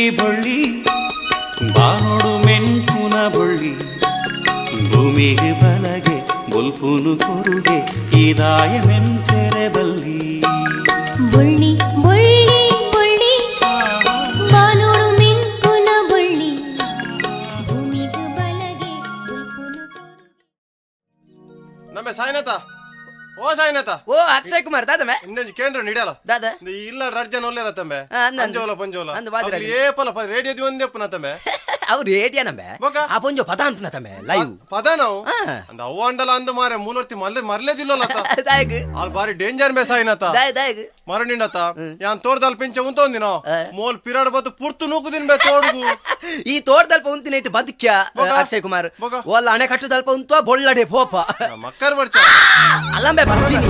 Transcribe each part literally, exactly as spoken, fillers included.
ಬೊಳ್ಳಿ ಬಾನೋಡು ಮೆಂಕುನ ಬೊಳ್ಳಿ ಭೂಮಿಗೆ ಬಲಗೆ ಬೊಲ್ಪುನು ಕೊರುಗೆ ಇದಾಯ ಮೆಂತೆರೆ ಬಲ್ಲಿ ಬೊಳ್ಳಿ ಬೊಳ್ಳಿ ಬೊಳ್ಳಿ ಬಾನೋಡು ಮೆಂಕುನ ಬೊಳ್ಳಿ ಭೂಮಿಗೆ ಬಲಗೆ ಬೊಲ್ಪುನು ಕೊರುಗೆ ನಮ್ಮೆ ಸಾಯಿನಾಥ ಓ ಸಾಯಿನಾಥ ಓ ಅಕ್ಷಯ್ ಕುಮಾರ್ ದಾದಮೆ ಇನ್ನೊಂದು ಕೇಂದ್ರ ನಿಡಲ್ಲ ದಾದ ಇಲ್ಲ ರಡ್ಜನ್ ಒಳ್ಳೆ ತಮ್ಮೆ ಅಂದ- ಪಂಜೋಲ ಪಂಜೋಲ ಅಂದ ಬಾಜರ ಏಪಲ ರೇಡಿಯೋದಿ ಒಂದೇ ಪುನ ತಮ್ಮೆ ಅವ್ರು ರೇಡಿಯೋ ನಮ್ಮೆ ಬೊಕ? ಆ ಪೊಂಜೋ ಪದ ಅಂಪನ ತಮ್ಮೆ ಲೈವ್ ಪದ ನಾವು ಹಾ. ಅಂದ ಅವ್ವ ಅಂಡಲ ಅಂದ ಮಾರೆ ಮೂಲರ್ತಿ ಮರ್ಲೆ ಮರ್ಲೇದಿಲ್ಲಲ್ಲ ದಾಯಗ್ ಅಲ್ಲಿ ಬಾರಿ ಡೇಂಜರ್ ಮೇ ಸಾಯಿನಾಥ ದಾಯ್ ದಾಯಗ್ ಮರಣಿಂಡತ ಯಾನ್ ತೋರ್ದಲ್ ಪಿಂಚ ಉಂತೊಂದಿನ ಮೋಲ್ ಪಿರಾಡ್ ಬತ್ತು ಪುರ್ತು ನೂಕುದಿನ ಬೇ ತೋಡ್ಗು ಈ ತೋಟದಲ್ಪ ಉಂತಿನ ಇಟ್ಟು ಬದುಕ್ಯ ಬೊಕ? ಅಕ್ಷಯ್ ಕುಮಾರ್ ಬೊಕ? ಒಲ್ಲ ಅಣೆ ಕಟ್ಟುದಲ್ಪ ಉಂತ ಬೊಳ್ಳಡೆ ಪೋಪ ಮಕ್ಕರ್ ಬರ್ಚ ಅಲ್ಲಂಬೆ ಬರ್ತೀನಿ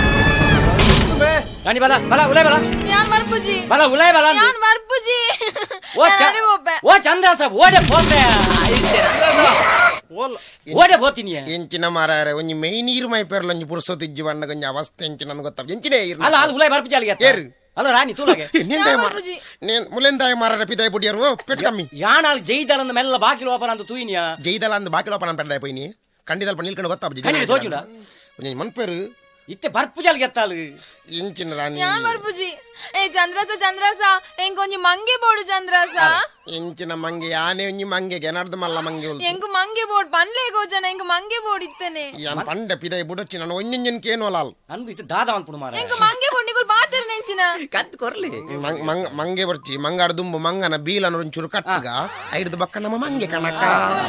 ರಾಣಿ ಬಲ ಬಲ ಉಲೈ ಬಲ ಯಾನ್ ಮರ್ಪುಜಿ ಬಲ ಉಲೈ ಬಲ ಯಾನ್ ಮರ್ಪುಜಿ ಓ ಚ ಓ ಚಂದ್ರ ಸಾಬ್ ಓಡೆ ಪೋಪೆ ಓಲ್ ಓಡೆ ಪೋತೀನಿ ಎಂಚಿನ ಮಾರಾರೆ ಒಂಜಿ ಮೈ ನೀರು ಮೈ ಪೇರ್ಲ ಒಂಜಿ ಪುರ್ಸೊತ್ ಇಜ್ಜಿ ಬಣ್ಣ ಕೊಂಚ ಅವಸ್ಥೆ ಎಂಚಿ ನನ್ಗೆ ಗೊತ್ತಾಗ ಎಂಚಿನೇ ಇರ್ಲಿ ಅಲ್ಲ ಅದು ಉಲೈ ಬರ್ಪಿ ಜಾಲಿಗೆ ಏರು ಅಲ್ಲ ರಾಣಿ ತೂಲಗೆ ನಿಂದಾಯ ಮಾರ ನೀನ್ ಮುಲೆಂದಾಯ ಮಾರಾರೆ ಪಿದಾಯ ಪುಡಿಯರು ಪೆಟ್ ಕಮ್ಮಿ ಯಾಣಾಲ್ ಜೈದಳಂದ ಮೆಲ್ಲ ಬಾಕಿಲು ಓಪನ್ ಅಂತ ತೂಯಿನಿಯ ಜೈದಲ ಅಂದ್ ಬಾಕಿ ಲೋಪನ ಪೆಡ್ದಾಯ ಪೋಯ್ನಿ ಕಂಡಿದಲ್ಪ ನಿಲ್ಕೊಂಡು ಗೊತ್ತಾಗ ಕಣ್ಣಿಗೆ ತೋಜುಲ ಒಂಜಿ ಮನ್ಪೇರು ಇತ್ತೆ ಬರ್ಪು ಜಾಲಿಗೆ ಎತ್ತಾಲು ಎಂಚಿನ ರಾಣಿ ಯಾನ್ ಮರ್ಪುಜಿ ಏ ಚಂದ್ರಸ ಚಂದ್ರಸ ಎಂಗ್ ಒಂಜಿ ಮಂಗೆ ಬೋಡು ಚಂದ್ರಸ ಎಂಚಿನ ಮಂಗೆ ಯಾನೆ ಒಂಜಿ ಮಂಗೆಗೆ ನಡ್ದು ಮಲ್ಲ ಮಂಗೆ ಉಲ್ತು ಎಂಗ್ ಮಂಗೆ ಬೋಡ್ ಪನ್ಲೆ ಗೋಜನ ಎಂಗ್ ಮಂಗೆ ಬೋಡ್ ಇತ್ತನೆ ಯಾನ್ ಪಂಡೆ ಪಿದಾಯ ಬುಡಚ್ಚಿ ನಾನು ಒಂಜೊಂಜನ್ ಕೇನೋಲಾಲ್ ಅಂದು ಇತ್ತು ದಾದ ಅನ್ಪುಡು ಮಾರ ಎಂಗ್ ಮಂಗೆ ಬೋಡ್ ನಿಗುಲ್ ಬಾತರ್ ನೆಂಚಿನ ಕತ್ ಕೊರ್ಲಿ ಮಂಗೆ ಬರ್ಚಿ ಮಂಗಾಡ ದುಂಬು ಮಂಗನ ಬೀಲನ ಒಂಚೂರು ಕಟ್ಟಗ ಐಡ್ದು ಬಕ್ಕ ನಮ್ಮ ಮಂಗೆ ಕಣಕ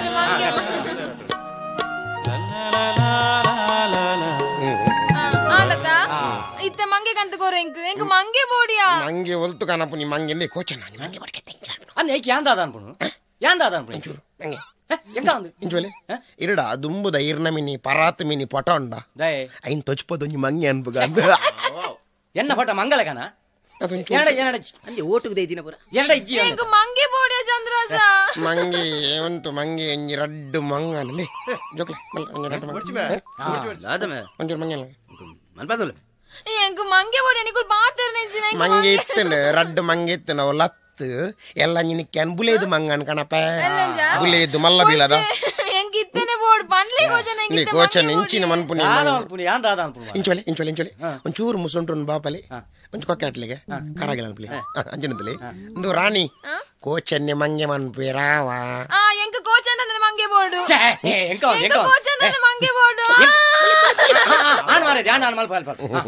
ಆಲತ ಇತ್ತೆ ಮಂಗೆ ಕಂತ ಕೋರ ಎಂಕ್ ಎಂಗ್ ಮಂಗೆ ಬೋಡಿಯಾ ಮಂಗೆ ಒಲ್ತು ಕಣಪು ನೀ ಮಂಗೆ ಕೋಚನ ಮಂಗೆ ಬಡ್ಕೆ ಅಂದ್ ಏಕೆ ಯಾನ್ ದಾದ ಅನ್ಪುಡು ಯಾನ್ ದಾದ ಅನ್ಪುಡು ಒಂಚೂರು ಮಂಗೆ ಎಂಗ ಅಂದು ಇಂಚೋಲೆ ಇರಡ ದುಂಬುದ ಇರ್ನ ಮಿನಿ ಪರಾತ್ ಮಿನಿ ಪೊಟೊಂಡ ದಯ ಐನ್ ತೊಚ್ಪದೊಂಜಿ ಮಂಗೆ ಅನ್ಬುಗ ಎನ್ನ ಪಟ ಮಂಗಲಕನ ಎರಡ ಎರಡ ಅಂದೆ ಓಟುಗೆ ದೈದಿನ ಪುರ ಎರಡ ಇಜ್ಜಿ ಎಂಗ್ ಮಂಗೆ ಬೋಡಿಯಾ ಚಂದ್ರಸ ಮಂಗೆ ಏವಂತು ಮಂಗೆ ಒಂಜಿ ರಡ್ಡು ಮಂಗ ಅಲ್ಲೇ ಜೋಕ್ಲೆ ದಾದಮೆ ಒಂಚೂರು ಮಂಗೆ ಅಲ್ಲ ಮನ್ಪದಲ್ಲ ಎಂಗ್ ಮಂಗೆ ಬೋಡಿಯಾ ನಿಗುಲ್ ಬಾತರ್ ನೆಂಚಿನ ಎಂಗ್ ಮಂಗೆ ಇತ್ತನ ರಡ್ಡು ಮಂಗೆ ಇತ್ತು ನಾವು ಲತ್ತು ಎಲ್ಲ ನಿನಕ್ಕೆ ಅನ್ಬುಲೇದು ಮಂಗನ್ ಕಣಪ ಬುಲೇದು ಮಲ್ಲ ಬೀಳದ ಎಂಗ್ ಇತ್ತನೆ ಬೋಡ್ ಪನ್ಲೆ ಗೋಜನ ಎಂಗ್ ನೀ ಕೋಚನ್ ಇಂಚಿನ ಮನ್ಪುನಿ ದಾದ ಅನ್ಪುಡು ಯಾನ್ ದಾದ ಅನ್ಪುಡು ಇಂಚೋಲೆ ಇಂಚೋಲೆ ಇಂಚೋಲೆ ಒಂಚೂರು ಮುಸುಂಟು ಬಾಪಲೆ ಒಂಚು ಕೊಕ್ಕೆ ಅಟ್ಲಿಗೆ ಕರಾಗಿಲ್ಲ ಅನ್ಪಲಿ ಅಂಚಿನದಲ್ಲಿ ಒಂದು ರಾಣಿ ಕೋಚನ್ನೆ ಮಂಗೆ ಮನ್ಪೇರಾವ ಆ ಎಂಗ್ ಕೋಚನ ನನ್ನ ಮಂಗೆ ಬೋಡು ಎಂಕ ಎಂಗ್ ಎಂಕ ಕೋಚನ ನನ್ನ ಮಂಗೆ ಬೋಡು ಆನ್ ಮಾರೆ ಧ್ಯಾನ ಆನ್ ಮಲ್ಪ ಅಲ್ಪ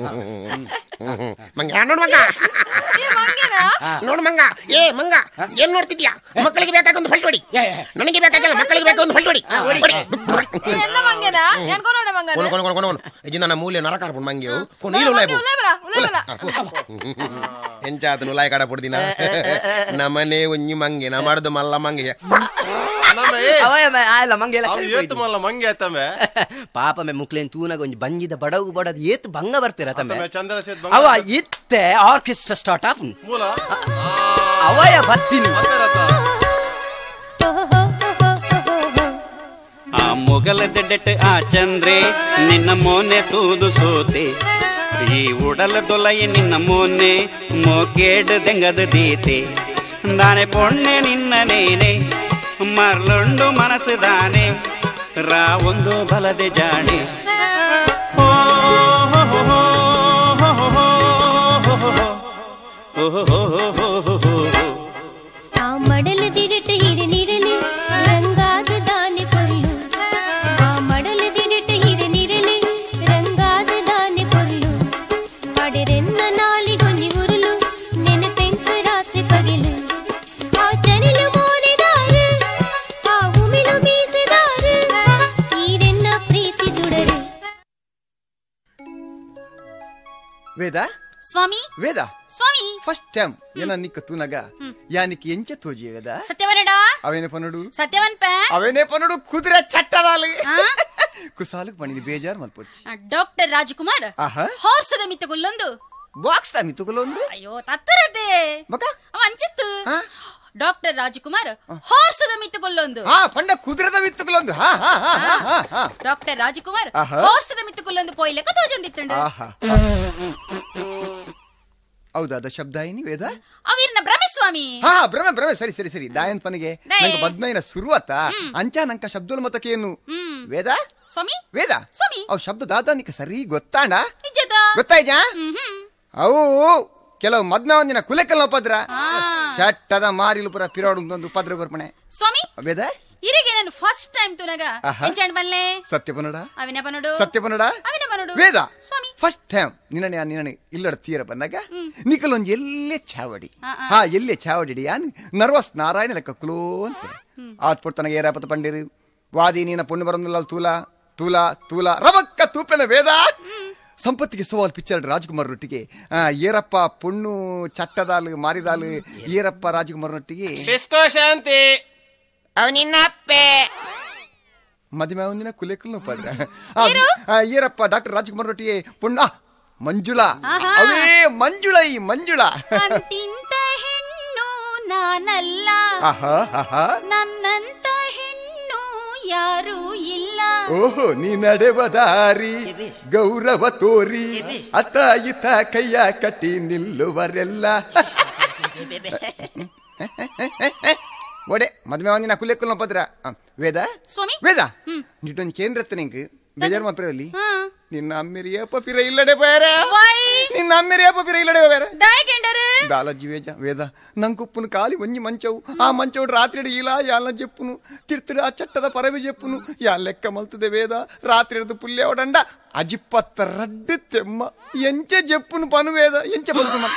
ಮಂಗ ನೋಡು ಮಂಗ ಏ ಮಂಗೆನಾ ನೋಡು ಮಂಗ ಏ ಮಂಗ ಏನ್ ನೋಡ್ತಿದ್ಯಾ ಮಕ್ಕಳಿಗೆ ಬೇಕಾಗ ಒಂದು ಫಲ್ಟ್ ಹೊಡಿ ನನಗೆ ಬೇಕಾಗಿಲ್ಲ ಮಕ್ಕಳಿಗೆ ಬೇಕಾಗ ಒಂದು ಫಲ್ಟ್ ಹೊಡಿ ಏ ಎಲ್ಲ ಮಂಗೆನಾ ಯಾನ್ ಕೊನೋಡ ಮಂಗನ ಕೊನು ಕೊನು ಕೊನು ಕೊನು ಇಜಿನ ನನ್ನ ಮೂಲೆ ನರಕಾರ್ಪುಂಡು ಮಂಗೆವು ಕೊನು ನೀರು ಉಲಾಯ್ಬು ಉಲೇ ಬರ ಉಲೇ ಬರ ಎಂಚಾದ ಉಲಾಯ್ ಕಡ ಪುಡ್ದಿನ ನಮನೆ ಒಂಜಿ ಮಂಗೆ ನ ಮಾಡ್ದು ಮಲ್ಲ ಮಂಗೆ ನಮ್ಮ ಏ ಅವಯ ಆಯಲ್ಲ ಮಂಗೆಲ್ಲ ಅವ್ ಏತು ಮಲ್ಲ ಮಂಗೆ ಆತಮೆ ಪಾಪ ಮೆ ಮುಕ್ಲೇನ್ ತೂನಾಗ ಒಂಜಿ ಬಂಜಿದ ಬಡವು ಬಡದ್ ಏತ್ ಭಂಗ ಬರ್ಪಿರ ತಮ್ಮೆ ತಮೆ ಚಂದ್ರ ಸೇತ್ ಅವ ಬಂಗ ಇತ್ತೆ ಆರ್ಕೆಸ್ಟ್ರಾ ಸ್ಟಾರ್ಟ್ ಆಪ್ ಮೂಲ ಅವಯ ಬತ್ತೀನಿ ಅತ್ತರತ ಆ ಮೊಗಲ ದೆಡ್ಡೆಟ್ ಆ ಚಂದ್ರೆ ನಿನ್ನ ಮೋನೆ ತೂದು ಸೋತೆ ಈ ಉಡಲ ದೊಲಯ ನಿನ್ನ ಮೋನೆ ಮೋಕೇಡ್ ದೆಂಗದ ದೀತೆ ದಾನೆ ಪೊಣ್ಣೆ ನಿನ್ನ ನೇನೆ ಮರ್ಲುಂಡು ಮನಸ್ಸು ದಾನೆ ರಾ ಒಂದು ಬಲದೆ ಜಾಣೆ ಓ ಹೋ ಹೋ ಹೋ ಹೋ ಹೋ ಹೋ ಹೋ ಹೋ ಹೋ ಆ ಮಡಲು ದಿಡಿಟ ಹಿಡಿ ನಿರಲಿ ರಂಗಾದ ದಾನೆ ಪೊರ್ಲು ಆ ಮಡಲು ದಿಡಿಟ ಹಿಡಿ ನಿರಲಿ ರಂಗಾದ ದಾನೆ ಪೊರ್ಲು ಪಡೆರೆನ್ನ ನಾಲಿಗೊಂಜಿ ಉರುಲು ನೆನಪೆಂಕ ರಾತ್ರಿ ಪಗಿಲು ಆ ಚನಿಲು ಮೋನೆದಾರು ಆ ಉಮಿಲು ಮೀಸೆದಾರು ಈರೆನ್ನ ಪ್ರೀತಿ ಜುಡರು ವೇದ ಸ್ವಾಮಿ ವೇದ ಸ್ವಾಮಿ ಫಸ್ಟ್ ಟೈಮ್ ಏನ ನಿಕ್ಕ ತೂನಗ ಯಾನಿಕ್ ಎಂಚ ತೋಜಿ ವೇದ ಸತ್ಯವನಡ ಅವೇನೆ ಪನಡು ಸತ್ಯವನ್ ಪೆ ಅವೇನೆ ಪನಡು ಕುದುರೆ ಚಟ್ಟದಾಲಿ ಕುಸಾಲಕ್ ಪಣಿಗೆ ಬೇಜಾರ್ ಮಲ್ಪೊಚ್ಚಿ ಡಾಕ್ಟರ್ ರಾಜಕುಮಾರ್ ಆಹಾ ಹಾರ್ಸದ ಮಿತ್ತಗುಲ್ಲೊಂದು ಬಾಕ್ಸ್ ತಾಮಿ ತುಗುಲೊಂದು ಅಯ್ಯೋ ತತ್ತರತೆ ಮಕ ಅವ ಅಂಚಿತ್ತು ಹಾ ಡಾಕ್ಟರ್ ರಾಜಕುಮಾರ್ ಹಾರ್ಸದ ಮಿತ್ತಗುಲ್ಲೊಂದು ಹಾ ಪಂಡ ಕುದುರೆದ ವಿತ್ತುಗುಲೊಂದು ಹಾ ಹಾ ಹಾ ಹಾ ಹಾ ಡಾಕ್ಟರ್ ರಾಜಕುಮಾರ್ ಆಹಾ. ಹಾರ್ಸದ ಮಿತ್ತಗುಲ್ಲೊಂದು ಪೋಯ್ಲೆಕ ತೋಜೊಂದಿತ್ತಂಡು ಆಹಾ ಹೌದಾದ ಶಬ್ದ ಏನಿ ವೇದ ಅವಿರ್ನ ಭ್ರಮೆ స్వామి ಹಾ ಭ್ರಮೆ ಭ್ರಮೆ ಸರಿ ಸರಿ ಸರಿ ದಾಯನ್ ಪನಿಗೆ ನಂಗೆ ಬದ್ಮೈನ ಶುರುವತ್ತ ಅಂಚ ನಂಕ ಶಬ್ದೋಲ್ ಮತಕೇನು ವೇದ ಸ್ವಾಮಿ ವೇದ ಸ್ವಾಮಿ ಅವು ಶಬ್ದ ದಾದ ನಿಕ ಸರಿ ಗೊತ್ತಾಂಡ ನಿಜದ ಗೊತ್ತಾಯ್ಜ ಅವು ಕೆಲವು ಮದ್ಮೆ ಒಂದಿನ ಕುಲೆಕಲ್ ಪದ್ರ ಚಟ್ಟದ ಮಾರಿಲು ಪುರ ಪಿರೋಡು ಪದ್ರ ಗೊರ್ಪಣೆ ಸ್ವಾಮಿ ವೇದ ಇರಿಗೆ ನಾನು ಫಸ್ಟ್ ಟೈಮ್ ತುನಗ ಎಂಚಂಡ್ ಬಲ್ಲೆ ಸತ್ಯ ಪನಡ ಅವಿನ ಪನಡು ಸತ್ಯ ಪನಡ ಅವಿನ ಪನಡು ವೇದ ಸ್ವಾಮಿ ಫಸ್ಟ್ ಟೈಮ್ ನಿನ್ನ ನಿನ್ನ ಇಲ್ಲಡ ತೀರ ಬನ್ನಾಗ ನಿಕಲೊಂದು ಎಲ್ಲೇ ಚಾವಡಿ ಹಾ ಎಲ್ಲೇ ಚಾವಡಿ ಯಾನ್ ನರ್ವಸ್ ನಾರಾಯಣ ಲೆಕ್ಕ ಕುಲೋ ಅಂತ ಆತ್ ಪುಡ್ತನಗೆ ಏರಾಪತ ಪಂಡಿರು ವಾದಿ ನೀನ ಪುಣ್ಯ ಬರಂದಿಲ್ಲ ತೂಲ ತೂಲ ತೂಲ ರವಕ್ಕ ತೂಪೆನ ವೇದ ಸಂಪತ್ತಿಗೆ ಸವಾಲ್ ಪಿಕ್ಚರ್ ರಾಜ್ಕುಮಾರ್ ಒಟ್ಟಿಗೆ ಏರಪ್ಪ ಪುಣ್ಣು ಚಟ್ಟದಾಲು ಮಾರಿದಾಲು ಏರಪ್ಪ ರಾಜ್ಕುಮಾರ್ ಒಟ್ಟಿಗೆ ಶಾಂತಿ ಅವನಿನ್ನ ಅಪ್ಪೆ ಮದುವೆ ಒಂದಿನ ಕುಲೆಕಲ್ ಪದ್ರ ಏರಪ್ಪ ಡಾಕ್ಟರ್ ರಾಜ್ಕುಮಾರ್ ಒಟ್ಟಿಗೆ ಪುಣ್ಣ ಮಂಜುಳಾ ಅವೇ ಮಂಜುಳ ಈ ಮಂಜುಳಾ ಅಂತಿಂತ ಹೆಣ್ಣು ನಾನಲ್ಲ ನನ್ನಂತ ಹೆಣ್ಣು ಯಾರೂ ಇಲ್ಲ. ಓಹೋ ನೀ ನಡೆವ ದಾರಿ ಗೌರವ ತೋರಿ ಅತ ಇತ ಕೈಯ ಕಟ್ಟಿ ನಿಲ್ಲುವರೆಲ್ಲ ಓಡೆ ಮದ್ವೆ ಒಂದಿನ ಕುಲೆಕಲ್ ಪದ್ರ ವೇದ ಸ್ವಾಮಿ ವೇದ ನಿಟ್ಟೊಂದು ಕೇಂದ್ರತ್ತ ನಿಂಗೆ ಬೇಜಾರು ಮಾತ್ರ ಅಲ್ಲಿ ನಿನ್ನ ಅಮ್ಮಿರಿಯಪ್ಪ ಪಿರ ಇಲ್ಲಡೆ ಬೇರೆ ನಿನ್ನ ಅಮ್ಮಿರಿಯಪ್ಪ ಪಿರ ಇಲ್ಲಡೆ ಬೇರೆ ದಾಲಜ್ಜಿ ವೇಜ ವೇದ ನಂಕುಪ್ಪುನು ಕಾಲಿ ಒಂಜಿ ಮಂಚವು ಆ ಮಂಚವು ರಾತ್ರಿ ಇಲ್ಲ ಯಾಲ ಜೆಪ್ಪುನು ತಿರ್ತಿಡ ಆ ಚಟ್ಟದ ಪರವಿ ಜೆಪ್ಪುನು ಯಾ ಲೆಕ್ಕ ಮಲ್ತದೆ ವೇದ ರಾತ್ರಿ ಹಿಡಿದು ಪುಲ್ಯ ಒಡಂಡ ಅಜಿಪ್ಪತ್ತ ರಡ್ಡು ತೆಮ್ಮ ಎಂಚೆ ಜೆಪ್ಪುನು ಪನು ವೇದ ಎಂಚೆ ಬಂತು ಮನ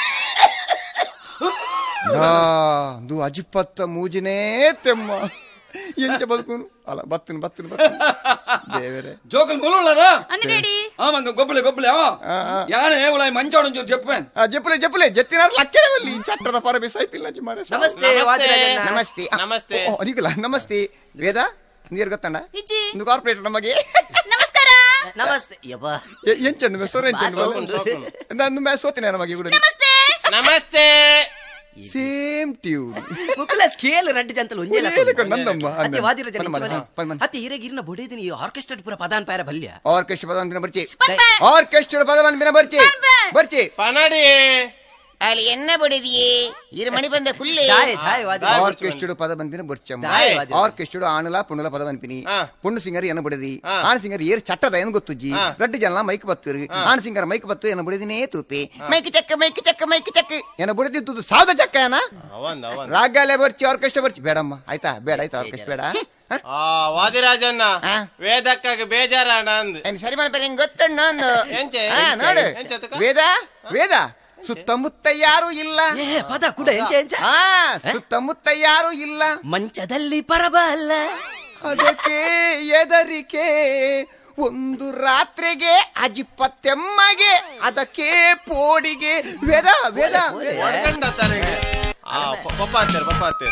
ದು ಅಜಿಪ್ಪತ್ತ ಮೂಜಿನೇ ತೆಮ್ಮ ಎಂಚ ಬದುಕುನು ಅಲ್ಲ ಬತ್ತನು ಬತ್ತನು ಬತ್ತನು ದೇವರೇ ಜೋಕಲ್ ಮುಳುಳರ ಅಂದಿ ರೆಡಿ ಆಮಂಗ ಗೊಬ್ಬಲೆ ಗೊಬ್ಬಲೆ ಆ ಯಾನೆ ಉಳೈ ಮಂಚಾಡು ಜೋ ಜೆಪ್ಪೆನ್ ಆ ಜೆಪ್ಪಲೆ ಜೆಪ್ಪಲೆ ಜೆತ್ತಿನಾರ ಲಕ್ಕೆರವಲ್ಲಿ ಚಟ್ಟದ ಪರಬೆ ಸೈಪಿಲ್ಲ ಮಾರೆ ನಮಸ್ತೆ ನಮಸ್ತೆ ನಮಸ್ತೆ ಓ ಅದಿಕಲ್ಲ ನಮಸ್ತೆ ವೇದ ನೀರ್ ಗೊತ್ತಣ್ಣ ಇಜ್ಜಿ ಒಂದು ಕಾರ್ಪೊರೇಟ್ ನಮಗೆ ನಮಸ್ಕಾರ ನಮಸ್ತೆ ಯಪ್ಪ ಎಂಚನ್ನು ಮೆ ಸೊರೆ ಎಂಚನ್ನು ನಾನು ಮೆ ಸೋತಿನ ನಮಗೆ ಕೂಡ ನಮಸ್ತೆ ನಮಸ್ತೆ ಸೇಮ್ ಟ್ಯೂನ್ ಮುಕುಲ ಸ್ಕೇಲ್ ರಡ್ಡು ಜಂತಲು ಒಂಜೆಲ ನಂದಮ್ಮ ಅತಿ ವಾದಿರ ಜನ ಅತಿ ಇರಗ ಇರ್ನ ಬೊಡೇದಿನಿ ಆರ್ಕೆಸ್ಟ್ರಾ ಪೂರ ಪದಾನ್ ಪಾಯರ ಬಲ್ಯ ಆರ್ಕೆಸ್ಟ್ರಾ ಪದಾನ್ ಬಿನ ಬರ್ಚಿ ಆರ್ಕೆಸ್ಟ್ರಾ ಪದಾನ್ ಬಿನ ಬರ್ಚಿ ಬರ್ಚಿ ಪನಡಿ ಅಲ್ಲಿ ಎನ್ನ ಬೊಡೇದಿಯೇ ಇರ ಮಣಿ ಬಂದ ಕುಲ್ಲೆ ಆರ್ಕೆಸ್ಟ್ರಾ ಪದ ಬಂದಿನ ಬರ್ಚಮ್ಮ ಆರ್ಕೆಸ್ಟ್ರಾ ಆಣಲ ಪುಣ್ಣಲ ಪದ ಬಂದಿನಿ ಪುಣ್ಣು ಸಿಂಗರ್ ಎನ್ನ ಬೊಡದಿ ಆಣ ಸಿಂಗರ್ ಏರ್ ಚಟ್ಟದ ಏನು ಗೊತ್ತುಜ್ಜಿ ರಡ್ಡು ಜನ ಮೈಕ್ ಬತ್ತರು ಆಣ ಸಿಂಗರ್ ಮೈಕ್ ಬತ್ತು ಎನ್ನ ಬೊಡದಿನೇ ತೂಪೆ ಮೈಕ್ ಚಕ್ಕ ಮೈಕ್ ಚಕ್ಕ ಮೈಕ್ ಚಕ್ಕ ಎನ್ನ ಬೊಡದಿ ತುದು ಸಾದ ಚಕ್ಕ ಏನ ರಾಗಾಲೆ ಬರ್ಚಿ ಆರ್ಕೆಸ್ಟ್ರಾ ಬರ್ಚಿ ಬೇಡಮ್ಮ ಆಯ್ತಾ ಬೇಡ ಆಯ್ತಾ ಆರ್ಕೆಸ್ಟ್ರಾ ಬೇಡ ಆ ವಾದಿರಾಜಣ್ಣ ವೇದಕ್ಕಾಗ ಬೇಜಾರಣ್ಣ ಅಂದ್ ಸರಿ ಮಾಡ್ತಾರೆ ಗೊತ್ತಣ್ಣ ಎಂಚೆ ನೋಡು ವೇದ ವೇದ ಸುತ್ತಮುತ್ತ ಯಾರು ಇಲ್ಲ ಪದ ಕೂಡ ಎಂಚ ಎಂಚ ಸುತ್ತಮುತ್ತ ಯಾರು ಇಲ್ಲ ಮಂಚದಲ್ಲಿ ಪರಬ ಅಲ್ಲ ಅದಕ್ಕೆ ಎದರಿಕೆ ಒಂದು ರಾತ್ರಿಗೆ ಅಜಿಪ್ಪತ್ತೆಮ್ಮಗೆ ಅದಕ್ಕೆ ಪೋಡಿಗೆ ವೇದ ವೇದ ಪಪ್ಪ ಅಂತಾರೆ ಪಪ್ಪ ಅಂತಾರೆ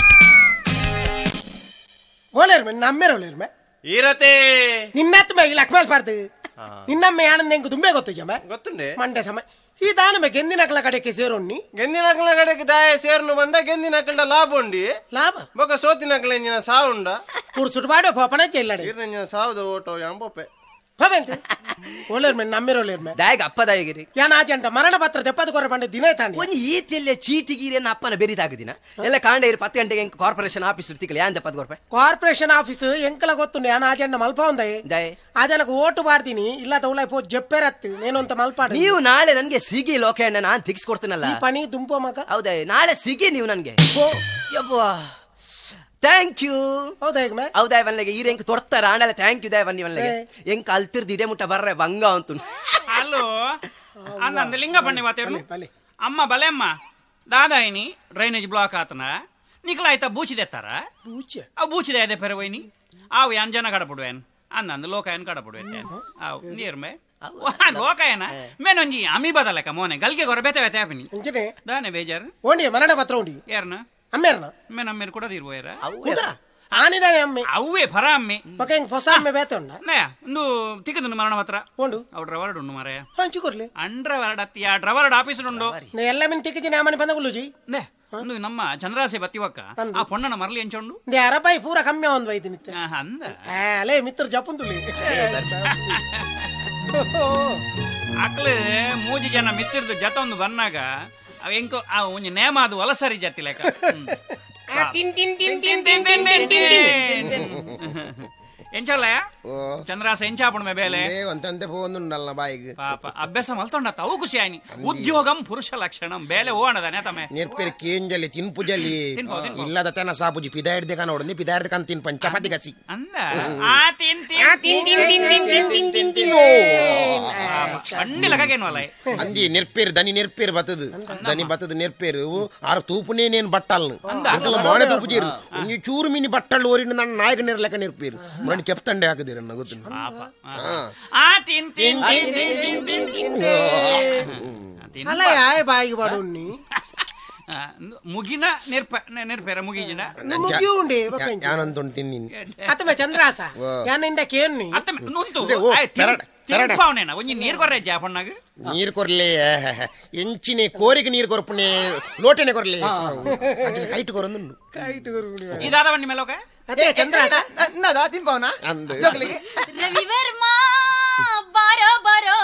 ಓಲೇರ್ಮೆ ನಮ್ಮೇರ ಓಲೇರ್ಮೆ ಈರತೆ ನಿನ್ನತ್ತ ಮೇಲೆ ಲಕ್ಷ್ಮಲ್ ಪಾರ್ದು ನಿನ್ನಮ್ಮ ಯಾಣಂದ ಹೆಂಗ್ ತುಂಬೆ ಗೊತ್ತು ಜಮ ಗೊತ್ತುಂಡೆ ಮಂಡೆ ಸಮಯ ಈ ದಾನಮೆ ಗೆಂದಿನಕಲ ಕಡೆಗೆ ಸೇರೋಣ್ಣಿ ಗೆಂದಿನಕಲ ಕಡೆಗೆ ದಾಯ ಸೇರ್ನು ಬಂದ ಗೆಂದಿನಕಲ ಲಾಭ ಉಂಡಿ ಲಾಭ ಬೊಕ ಸೋತಿನಕಲ ಎಂಜಿನ ಸಾವುಂಡ ಕುರ್ಸುಟ್ ಬಾಡೋ ಪಾಪಣ ಚೆಲ್ಲಡೆ ಇರ್ನ ಸಾವುದ ಓಟೋ ಎಂಬೊಪ್ಪೆ ಪವೆಂತೆ ಓಲೇರ್ಮೆ ನಮ್ಮೇರ ಓಲೇರ್ಮೆ ದಾಯಗ ಅಪ್ಪ ದಾಯಗಿರಿ ಯಾನ ಆಚಂಟ ಮರಣ ಪತ್ರ ತೆಪ್ಪದ ಕೊರೆ ಬಂಡೆ ದಿನೇ ತಾಂಡಿ ಒಂಜಿ ಈತಿಯಲ್ಲೇ ಚೀಟಿಗಿರಿಯನ್ನ ಅಪ್ಪನ ಬೆರಿತಾಗದಿನ ಎಲ್ಲ ಕಾಂಡ ಇರು ಪತ್ತು ಗಂಟೆಗೆ ಎಂಕ್ ಕಾರ್ಪೊರೇಷನ್ ಆಫೀಸ್ ಇರ್ತಿಕಲ್ಲ ಯಾನ್ ತೆಪ್ಪದ ಕೊರ್ಪೆ ಕಾರ್ಪೊರೇಷನ್ ಆಫೀಸ್ ಎಂಕಲ ಗೊತ್ತು ಯಾನ ಆಚಂಡ ಮಲ್ಪ ಒಂದೈ ದಾಯ ಅದನಕ ಓಟು ಬಾರ್ದಿನಿ ಇಲ್ಲ ತೌಲೈ ಪೋ ಜಪ್ಪೆರತ್ತು ನೇನು ಅಂತ ಮಲ್ಪಾಡ ನೀವು ನಾಳೆ ನನ್ಗೆ ಸಿಗಿ ಲೋಕಣ್ಣ ನಾನ್ ತಿಕ್ಸ್ ಕೊಡ್ತೀನಲ್ಲ ಈ ಪಣಿ ದುಂಪೋ ಮಗ ಹೌದಾ ನಾಳೆ ಸಿಗಿ ನೀವು ನನ್ಗೆ ಯವ್ವಾ ಥ್ಯಾಂಕ್ ಯು ಹೌದಾ ಹೌದಾ ಬನ್ನಿಗೆ ಈ ರೆಂಕ್ ತೊಡ್ತಾರ ಆಂಡಲೆ ಥ್ಯಾಂಕ್ ಯು ದಾಯ ಬನ್ನಿ ಬನ್ನಿಗೆ ಎಂಕ್ ಅಲ್ತಿರ್ದು ಇಡೆ ಮುಟ್ಟ ಬರ್ರೆ ಬಂಗ ಅಂತು ಹಲೋ ಅಂದ ಲಿಂಗ ಬನ್ನಿ ಮಾತೇರು ಅಮ್ಮ ಬಲೆ ಅಮ್ಮ ದಾದಾಯಿನಿ ಡ್ರೈನೇಜ್ ಬ್ಲಾಕ್ ಆತನ ನಿಕ್ಲ ಆಯ್ತಾ ಬೂಚಿದೆತ್ತಾರ ಬೂಚೆ ಅವು ಬೂಚಿದೆ ಅದೇ ಪೆರ ವೈನಿ ಅವು ಯಾನ್ ಜನ ಕಡಪಡುವೇನ್ ಅಂದಂದು ಲೋಕಾಯನ್ ಕಡಪಡುವೇನ್ ಅವು ನೀರ್ಮೆ ಲೋಕಾಯನ ಮೇನೊಂಜಿ ಅಮಿ ಬದಲಕ ಮೋನೆ ಗಲ್ಗೆ ಗೊರ ಬೆತೆ ಬೆತೆ ಆಪಿನಿ ದಾನೆ ಬೇಜಾರು ಓಂಡಿ ಮರಣ ಪತ್ರ ಉಂಡಿ ಯಾರನ ಅಮ್ಮೇರ್ನ ಮೇ ನಮ್ಮೇರು ಕೂಡ ಇರುವೇರ ಆನಿದಾನೆ ಅಮ್ಮೆ ಅವೇ ಫರ ಅಮ್ಮೆ ಪಕ್ಕ ಹೆಂಗ್ ಹೊಸ ಅಮ್ಮೆ ಬೇತೆ ಉಂಡ ನಯ ಒಂದು ತಿಕ್ಕದು ಮರಣ ಪತ್ರ ಉಂಡು ಅವು ಡ್ರವರ್ಡ್ ಉಂಡು ಮಾರಾಯ ಹಂಚಿ ಕೊರ್ಲಿ ಅಂಡ್ರವರ್ಡ್ ಅತ್ತಿಯ ಡ್ರವರ್ಡ್ ಆಫೀಸ್ ಉಂಡು ನೇ ಎಲ್ಲ ಮಿನ್ ತಿಕ್ಕಿದ್ದೀನಿ ಆಮನೆ ಬಂದ ಗುಲ್ಲುಜಿ ನೇ ಒಂದು ನಮ್ಮ ಚಂದ್ರಾಸೆ ಬತ್ತಿವಕ್ಕ ಆ ಪೊಣ್ಣನ ಮರಲಿ ಎಂಚೊಂಡು ದೇ ಅರಬಾಯಿ ಪೂರ ಕಮ್ಮಿ ಒಂದ್ ವೈತಿ ನಿತ್ಯ ಅಂದ ಅಲೇ ಮಿತ್ರ ಜಪುಂದುಲಿ ಅಕ್ಲೆ ಮೂಜಿ ಜನ ಮಿತ್ತಿರ್ದು ಜತ ಒಂದು ಬಂದಾಗ ಎಂಕು ಒಂಜಿ ನೇಮ ಅದು ಒಲಸರಿ ಜತ್ತಿ ಲೆಕ್ಕ ಎಂಚಲ್ಲಯ್ಯ ಚಂದ್ರಾಸ ಎಂಚಾಪಣ ಮೇ ಬೇಲೆ ಅಂತೆ పోనుండల్ల బాయికి ಪಾಪ ಅಭ್ಯಾಸ ಮಲ್ತೊಂಡತ್ತ ಅವು ಖುಷಿ ಆಯ್ನಿ ಉದ್ಯೋಗಂ ಪುರುಷ ಲಕ್ಷಣಂ ಬೇಲೆ ಓಣದನೆ ತಮೆ నేర్పేరు కేంజలి తిన్పుజలి ఇల్లద తన సాపుజి పిదాయిడ్దే కనోడింది పిదాయిడ్దే కన్ తిన్ పం చపాతి గసి ಅಂದ ಆ ತಿನ್ ತಿನ್ తిన్ తిన్ తిన్ తిన్ తిన్ తిన్ తిన్ తిన్ ಅಣ್ಣಿ ಲಗಗೇನು ಅಲ್ಲ అంది నేర్పేరు దాని నేర్పేరు బతదు దాని బతదు నేర్పేరు ఆరు తూపునే నేను బట్టలను అంతల మోనే తూపు చేరు ఈ చూరు మిని బట్టలు ఓరిన నన్న నాయక నేర్ లెక్క నేర్పేరు మన చెప్తండే ఆకదిర నగుతున్న ಪಾಪ ಆ ತಿನ್ ತಿನ್ ತಿನ್ ತಿನ್ ತಿನ್ ತಿನ್ ಅಲ್ಲ ಯಾಯ ಬಾಯಿಗೆ ಬಡೋಣ್ಣಿ ಮುಗಿನ ನೆರ್ಪ ನೆರ್ಪೇರ ಮುಗಿಜಿನ ಮುಗಿ ಉಂಡೆ ಯಾನಂತ ತಿನ್ನಿ ಅತ್ತಮ ಚಂದ್ರಾಸ ಯಾನಿಂದ ಕೇರ್ನಿ ಅತ್ತಮ ನುಂತು ತಿರ್ಪಾವನೇನ ಒಂಜಿ ನೀರ್ ಕೊರ್ರೆ ಜಾಪಣ್ಣಾಗ ನೀರ್ ಕೊರ್ಲೆ ಎಂಚಿನೆ ಕೋರಿಗೆ ನೀರ್ ಕೊರ್ಪನೆ ಲೋಟನೆ ಕೊರ್ಲೆ ಕೈಟ್ ಕೊರೊಂದು ಕೈಟ್ ಕೊರ್ಪುಡಿ ಇದಾದ ಬನ್ನಿ ಮೇಲೋಕ ಅದೇ ಚಂದ್ರಾಸ ನದ ತಿನ್ಪಾವನ ಅಂದ ರವಿವರ್ಮ ಬಾರೋ ಬಾರೋ